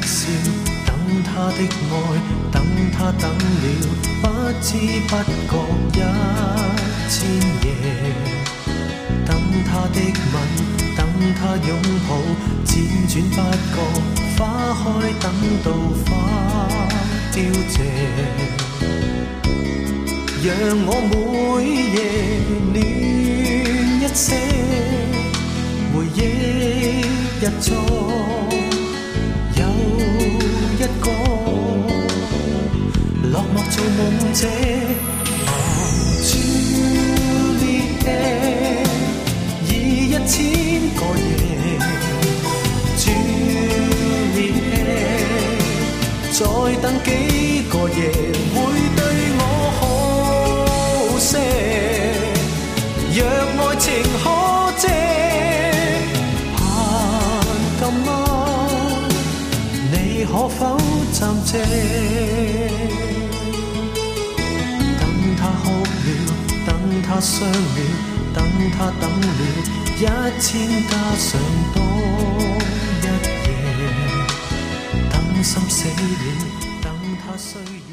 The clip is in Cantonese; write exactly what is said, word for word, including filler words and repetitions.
少，等他的愛，等他等了，不知不覺一千夜。等他的吻，等他擁抱，輾轉不覺花開，等到花凋謝。讓我每夜暖一些，回憶日作有一個落寞做夢者。Juliet 已一千個夜 Juliet 再等幾個夜會對我好些。若愛情可借今晚你可否暫借？等他哭了，等他傷了，等他等了一千加上多一夜。等心死了，等他需要。